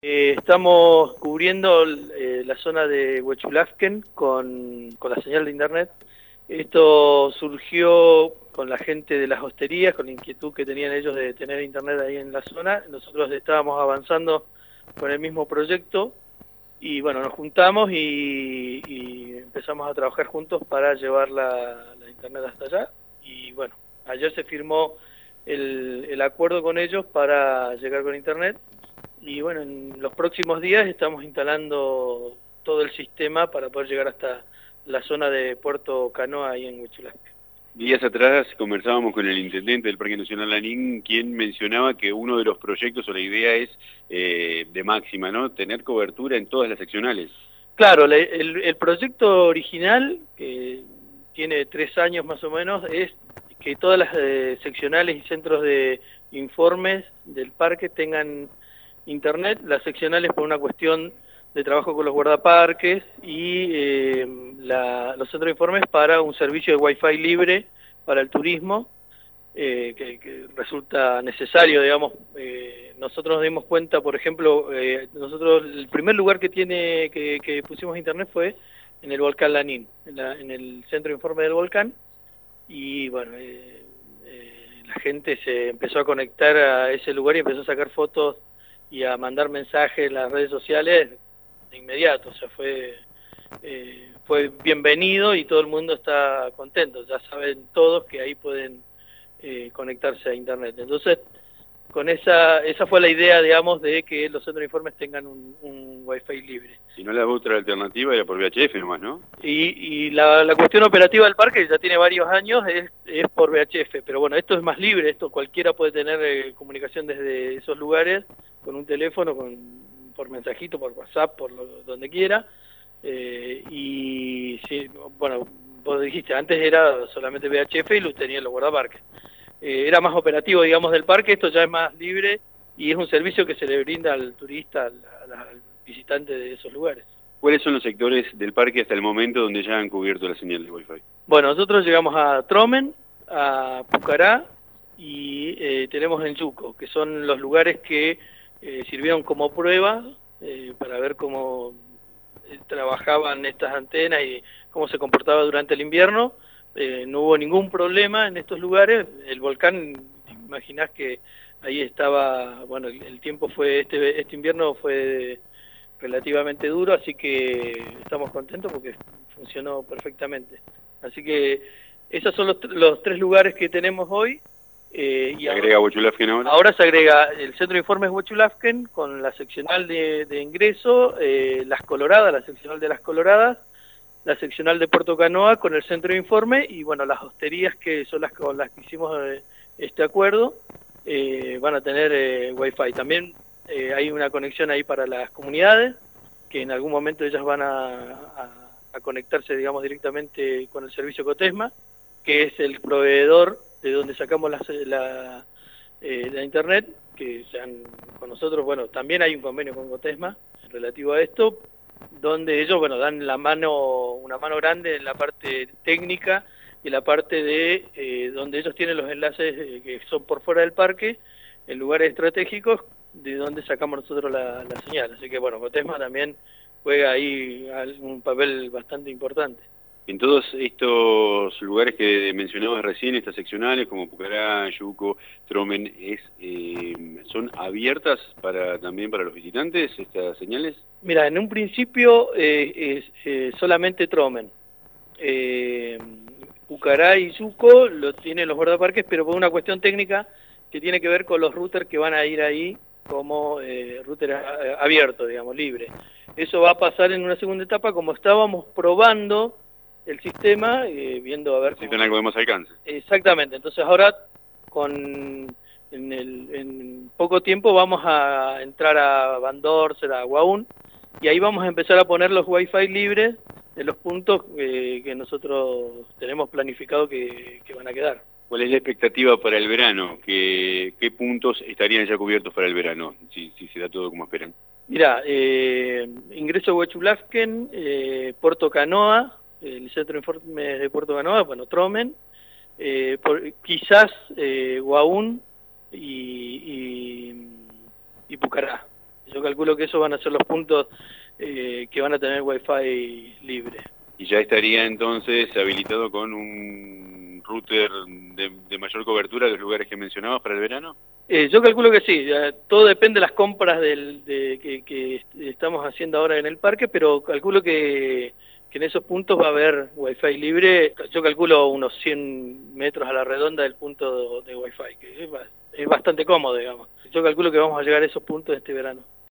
Estamos cubriendo la zona de Huechulafken con la señal de internet. Esto surgió con la gente de las hosterías, con la inquietud que tenían ellos de tener internet ahí en la zona. Nosotros estábamos avanzando con el mismo proyecto y bueno, nos juntamos y empezamos a trabajar juntos para llevar la internet hasta allá. Y bueno, ayer se firmó el acuerdo con ellos para llegar con internet. Y bueno, en los próximos días estamos instalando todo el sistema para poder llegar hasta la zona de Puerto Canoa ahí en Huechulafken. Días atrás conversábamos con el intendente del Parque Nacional Lanín, quien mencionaba que uno de los proyectos o la idea es de máxima, ¿no? Tener cobertura en todas las seccionales. Claro, el proyecto original, que tiene 3 años más o menos, es que todas las seccionales y centros de informes del parque tengan internet, las seccionales por una cuestión de trabajo con los guardaparques y los centros de informes para un servicio de Wi-Fi libre para el turismo, que resulta necesario, digamos. Nosotros nos dimos cuenta, por ejemplo, nosotros el primer lugar que pusimos internet fue en el volcán Lanín, en el centro de informe del volcán, y bueno, la gente se empezó a conectar a ese lugar y empezó a sacar fotos y a mandar mensajes en las redes sociales de inmediato. O sea, fue bienvenido y todo el mundo está contento. Ya saben todos que ahí pueden conectarse a internet. Entonces, con esa fue la idea, digamos, de que los centros de informes tengan un Wi-Fi libre. Si no, la otra alternativa era por VHF nomás, ¿no? Y la cuestión operativa del parque, que ya tiene varios años, es por VHF. Pero bueno, esto es más libre, esto cualquiera puede tener comunicación desde esos lugares, con un teléfono, por mensajito, por WhatsApp, donde quiera. Y sí, bueno, vos dijiste, antes era solamente VHF y lo tenían los guardaparques. Era más operativo, digamos, del parque. Esto ya es más libre y es un servicio que se le brinda al turista, al visitante de esos lugares. ¿Cuáles son los sectores del parque hasta el momento donde ya han cubierto la señal de Wi-Fi? Bueno, nosotros llegamos a Tromen, a Pucará y tenemos en Yuco, que son los lugares que sirvieron como prueba para ver cómo trabajaban estas antenas y cómo se comportaba durante el invierno. No hubo ningún problema en estos lugares. El volcán, te imaginás que ahí estaba, bueno, el tiempo fue, este invierno fue relativamente duro, así que estamos contentos porque funcionó perfectamente. Así que esos son los 3 lugares que tenemos hoy. Y ¿Se agrega Huechulafken ahora? Ahora se agrega el centro de informes Huechulafken con la seccional de ingreso, Las Coloradas, la seccional de Las Coloradas, la seccional de Puerto Canoa con el centro de informe y bueno, las hosterías que son las con las que hicimos este acuerdo van a tener Wi-Fi. También hay una conexión ahí para las comunidades, que en algún momento ellas van a conectarse, digamos, directamente con el servicio Cotesma, que es el proveedor de donde sacamos la internet, que con nosotros, bueno, también hay un convenio con Cotesma relativo a esto, donde ellos, bueno, dan una mano grande en la parte técnica y la parte de donde ellos tienen los enlaces que son por fuera del parque, en lugares estratégicos, de donde sacamos nosotros la señal. Así que, bueno, Cotesma también juega ahí un papel bastante importante. En todos estos lugares que mencionabas recién, estas seccionales como Pucará, Yuco, Tromen, ¿son abiertas también para los visitantes estas señales? Mira, en un principio solamente Tromen. Pucará y Yuco lo tienen los guardaparques, pero por una cuestión técnica que tiene que ver con los routers que van a ir ahí como router abierto, digamos, libre. Eso va a pasar en una segunda etapa, como estábamos probando el sistema, viendo a ver si tiene algo de más alcance. Exactamente. Entonces ahora en poco tiempo vamos a entrar a Bandorser, a Guaún, y ahí vamos a empezar a poner los Wi-Fi libres en los puntos que nosotros tenemos planificado que van a quedar. ¿Cuál es la expectativa para el verano? ¿Qué puntos estarían ya cubiertos para el verano, si se da todo como esperan? Mira, ingreso a Huechulafken, Puerto Canoa, el centro de informes de Puerto Canoa, bueno, Tromen, quizás Guaún y Pucará. Yo calculo que esos van a ser los puntos que van a tener Wi-Fi libre. Y ya estaría entonces habilitado con un router de mayor cobertura de los lugares que mencionabas para el verano. Yo calculo que sí, todo depende de las compras que estamos haciendo ahora en el parque, pero calculo que en esos puntos va a haber Wi-Fi libre. Yo calculo unos 100 metros a la redonda del punto de Wi-Fi, que es bastante cómodo, digamos. Yo calculo que vamos a llegar a esos puntos este verano.